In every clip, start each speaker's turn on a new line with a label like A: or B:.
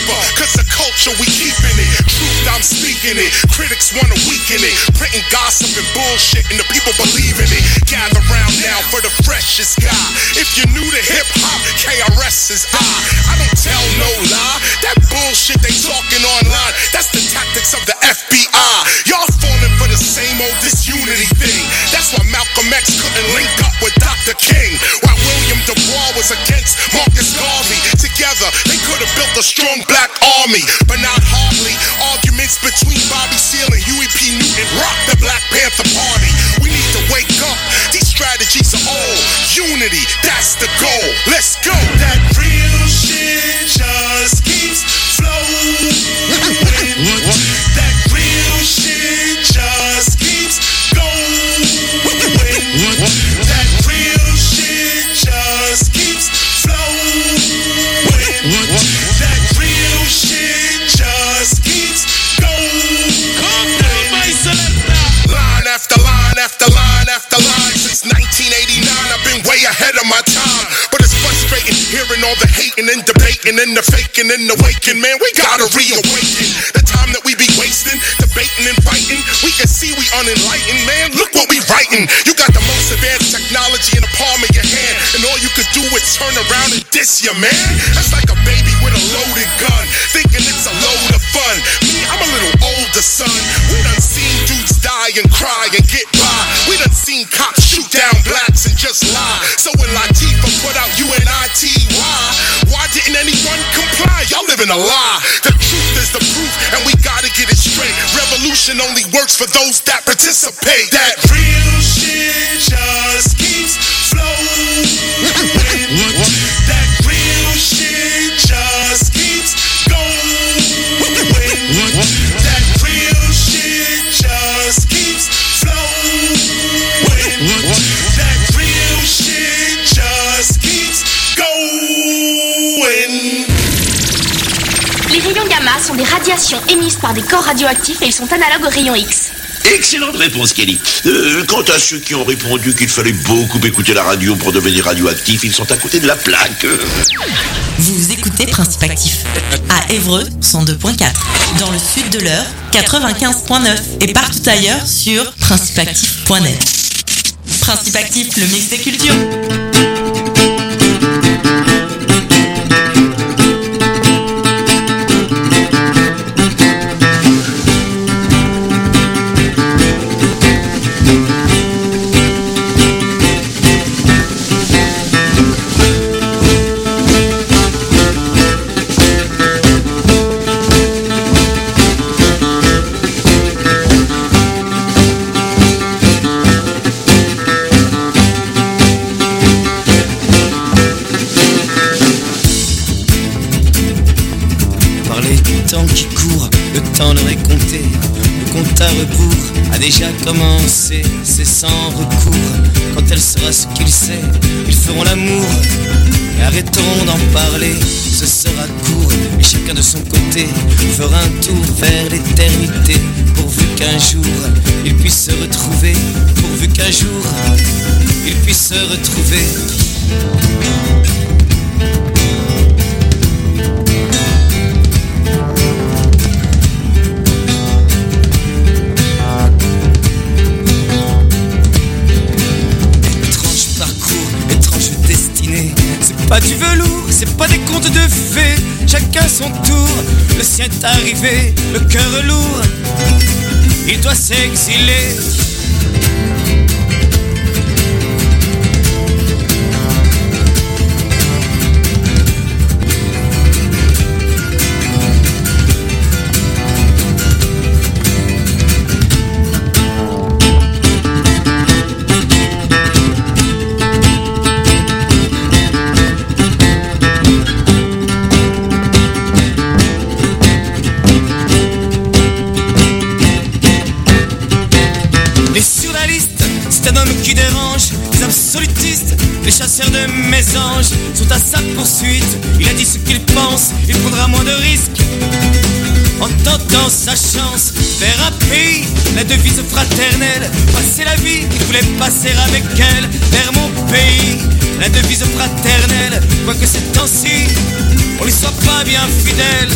A: deeper, cause the culture we keeping it. Truth, I'm speaking it. Critics wanna weaken it. Printing gossip and bullshit and the people believe in it. Gather round now for the freshest guy. If you're new to hip hop, KRS is I don't tell no lie. That bullshit they talking online, that's the tactics of the FBI. Y'all falling for the same old disunity thing. That's why Malcolm X couldn't link up with Dr. King. While William Du Bois was against Marcus Garvey. Together, they could have built a strong black army, but not hardly. Arguments between Bobby Seale and Huey P. Newton rock the Black Panther Party. We need to wake up. These strategies are old. Unity, that's the goal. Let's go. That real shit just keeps flowing. That real shit just keeps going. That real shit just keeps flowing. That real shit just keeps going. Line after line after line after line. Since 1989 I've been way ahead of my time. But it's frustrating hearing all the hating and debating and the faking and the waking. Man, we gotta reawaken. The time that we be wasting, debating and fighting. We can see we unenlightened, man. Look what we writing. You got the most advanced technology in the palm of your hand, and all you could do is turn around and diss your man. That's like a baby with a loaded gun, thinking it's a load of fun. Me, I'm a little older, son. We done seen dudes die and cry and get by. We done seen cops shoot down blacks and just lie. So when Latifah put out UNITY, why didn't anyone comply? Y'all living a lie. The truth is the proof, and we gotta get it straight. Revolution only works for those that participate. That real shit just keeps flowing. That real shit just keeps going. That real shit just keeps flowing. That real shit just keeps going.
B: Les rayons gamma sont des radiations émises par des corps radioactifs et ils sont analogues aux rayons X.
C: Excellente réponse, Kelly. Quant à ceux qui ont répondu qu'il fallait beaucoup écouter la radio pour devenir radioactif, ils sont à côté de la plaque.
D: Vous écoutez Principe Actif à Évreux 102.4, dans le sud de l'Eure 95.9 et partout ailleurs sur principeactif.net. Principe Actif, le mix des cultures.
E: Déjà commencé, c'est sans recours. Quand elle sera ce qu'il sait, ils feront l'amour et arrêteront d'en parler. Ce sera court et chacun de son côté fera un tour vers l'éternité. Pourvu qu'un jour ils puissent se retrouver. Pourvu qu'un jour ils puissent se retrouver. Pas du velours, c'est pas des contes de fées. Chacun son tour, le sien est arrivé, le cœur lourd, il doit s'exiler. Qui dérange, les absolutistes, les chasseurs de mésanges sont à sa poursuite. Il a dit ce qu'il pense, il prendra moins de risques en tentant sa chance. Faire un pays, la devise fraternelle. Passer la vie, il voulait passer avec elle vers mon pays. la devise fraternelle, quoique ces temps-ci, on n'y soit pas bien fidèle.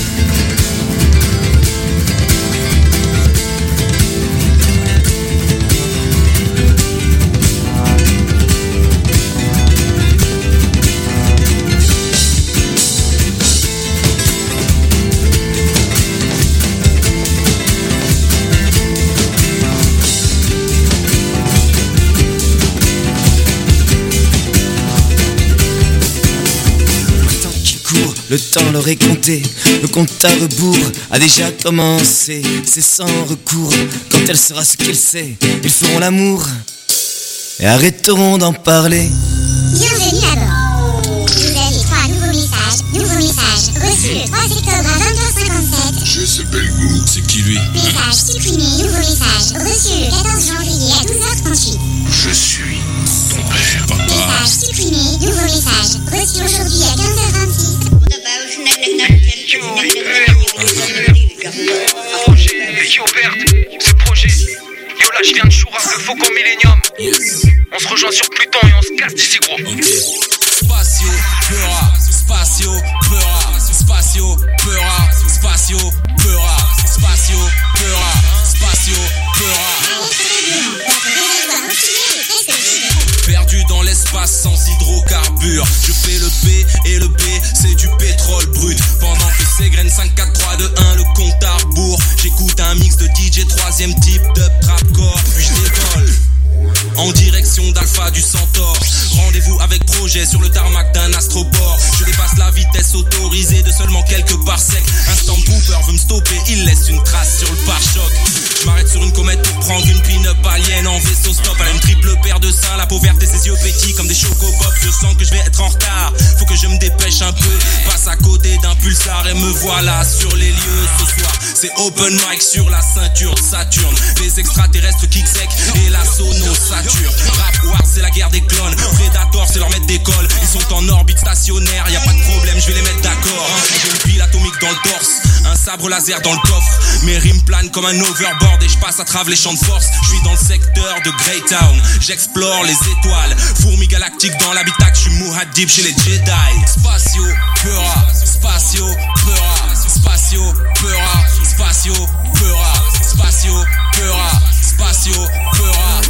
E: Le temps leur est compté, le compte à rebours a déjà commencé. C'est sans recours, quand elle sera ce qu'il sait, ils feront l'amour et arrêteront d'en parler.
F: Bienvenue à bord. Vous avez 3 nouveaux messages reçus le 3 octobre à 20h57.
A: Je s'appelle Gou, c'est qui lui?
F: Message supprimé, nouveau message reçu le 14 janvier à 12h38.
A: Je suis ton père, papa.
F: Message supprimé, nouveau message reçu aujourd'hui à 15h26.
G: Projet, yo Verte, ce projet. Yo là je viens de Choura, le Faucon Millennium. On se rejoint sur Pluton et on se casse d'ici gros.
H: Spatio, Peura, Spatio, Peura, Spatio, Peura, Spatio, Peura, Spatio, Peura, Spatio, Peura. Perdu dans l'espace sans hydrocarbures. Je fais le P et le B, c'est du pétrole brut. Pendant que ces graines 5, 4, 3, 2, 1, le compte à rebours. J'écoute un mix de DJ 3ème type de trapcore. Puis je décolle en direction d'Alpha du Centaure. Rendez-vous avec projet sur le tarmac d'un astroport. Je dépasse la vitesse autorisée de seulement quelques parsecs. Un Stormtrooper veut me stopper, il laisse une trace sur le pare-choc. Je m'arrête sur une comète pour prendre une pin-up alien en vaisseau stop. Elle a une triple paire de seins, la peau verte et ses yeux petits comme des chocopops. Je sens que je vais être en retard, faut que je me dépêche un peu. Passe à côté d'un pulsar et me voilà sur les lieux. Ce soir c'est open mic sur la ceinture de Saturne. Les extraterrestres kick sec et la sono Saturne. Rap Wars c'est la guerre des clones, Predator c'est leur maître d'école. Ils sont en orbite stationnaire, y a pas de problème, je vais les mettre d'accord. J'ai une pile atomique dans le torse, un sabre laser dans le coffre. Mes rimes planent comme un overboard et je passe à travers les champs de force. Je suis dans le secteur de Greytown, j'explore les étoiles. Fourmis galactiques dans l'habitacle, je suis Muad'Dib chez les Jedi. Spatio, Peura, Spatio, Peura, Spatio, Peura, Spatio, Peura, Spatio, Peura, Spatio, Peura.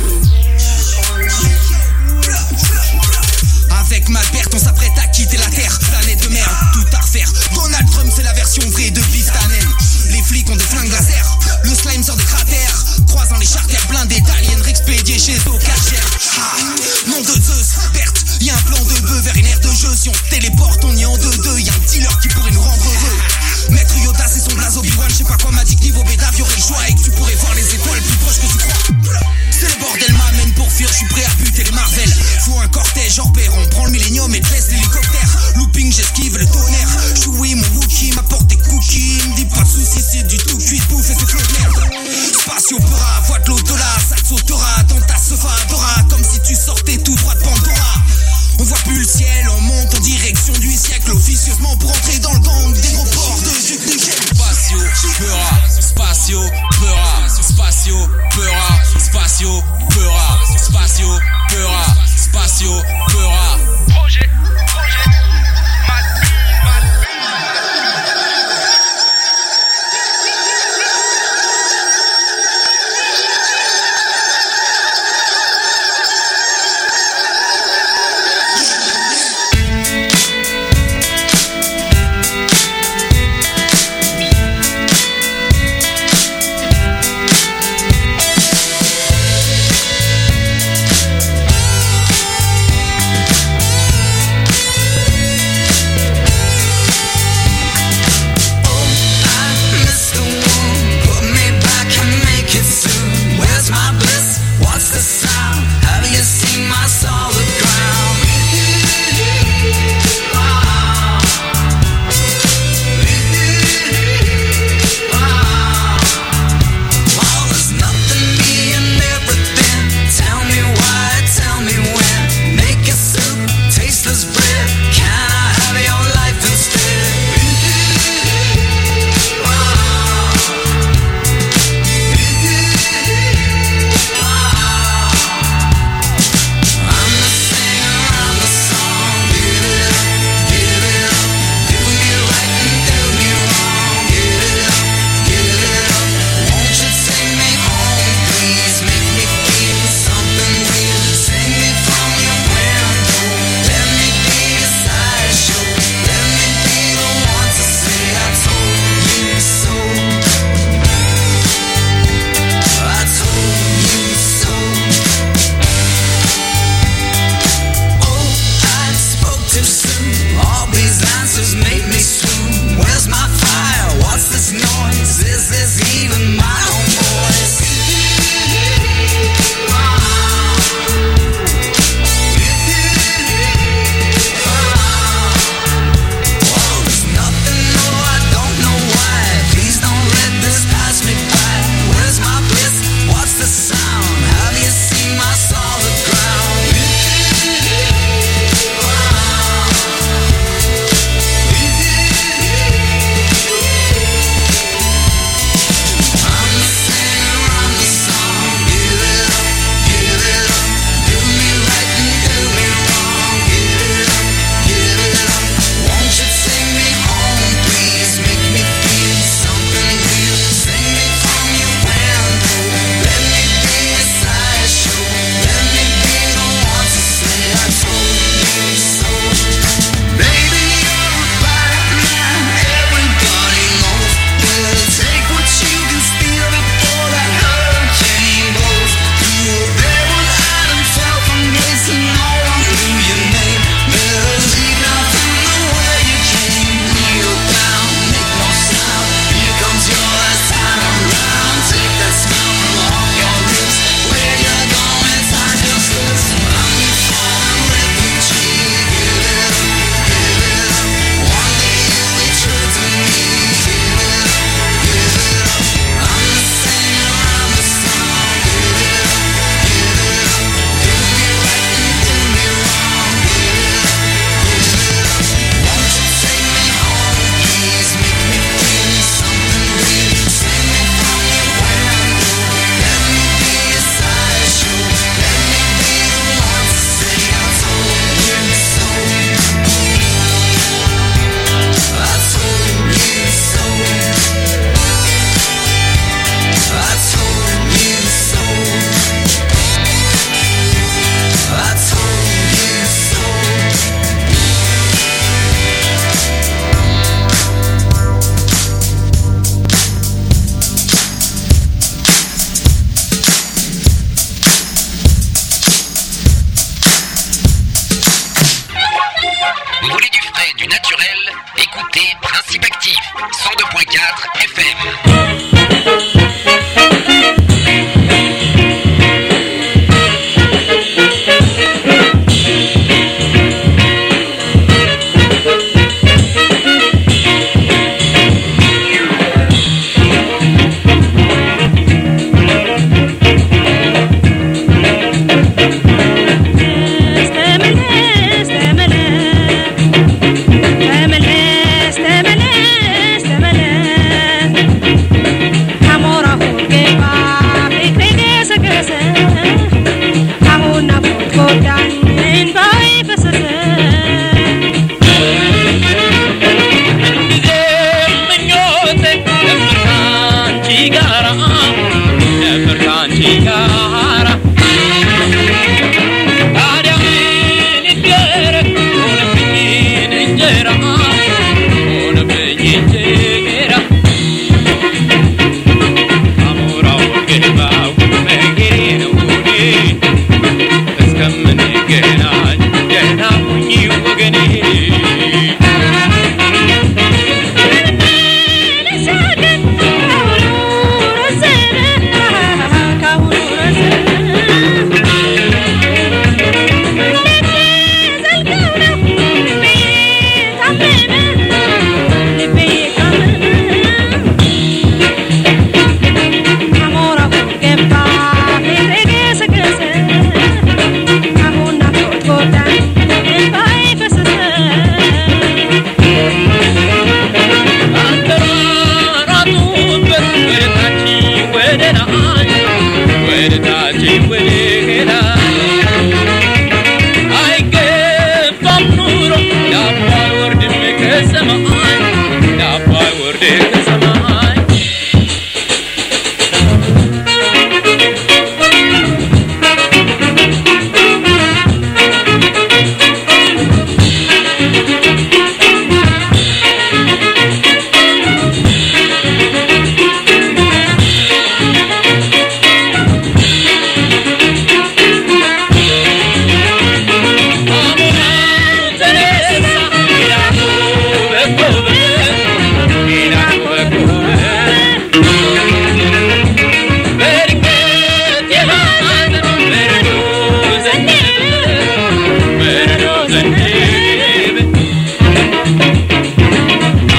H: Avec Malbert, on s'apprête à quitter la Terre. Planète de merde, tout à refaire. Donald Trump, c'est la version vraie de Bistanen. Les flics ont des flingues laser. Le slime sort des cratères. Croisant les charters blindés d'aliens expédiés chez Ocagère. Nom de Zeus, Bert, y'a un plan de bœuf vers une aire de jeu. Si on téléporte, on y est en 2-2. Y'a un dealer qui pourrait nous rendre heureux. Maître Yoda, c'est son blaze Obi-Wan. Je sais pas quoi m'a dit que niveau bédave, y'aurait le choix et que tu pourrais voir les étoiles plus proches que tu crois. C'est le bordel, m'amène pour fuir, je suis prêt à buter les Marvel. Faut un cortège hors pair, on prend le millénium et te laisse l'hélicoptère. Looping, j'esquive le tonnerre. Choui, mon Wookie m'apporte des cookies. Me dis pas de soucis, c'est du tout cuit, bouffe et c'est flot de merde. Spatio Peura, voix de l'au-delà, Saxo Tora, dans ta sofa Dora, comme si tu sortais tout droit de Pandora. On voit plus le ciel, on monte en direction du siècle, officieusement pour entrer dans le gang des gros ports de Duc Nickel. Spatio Peura, Spatio Peura, Spatio Peura, Spatio Peura, Spatio Peura, Spatio Peura.
G: Projet,
I: 100.4 FM.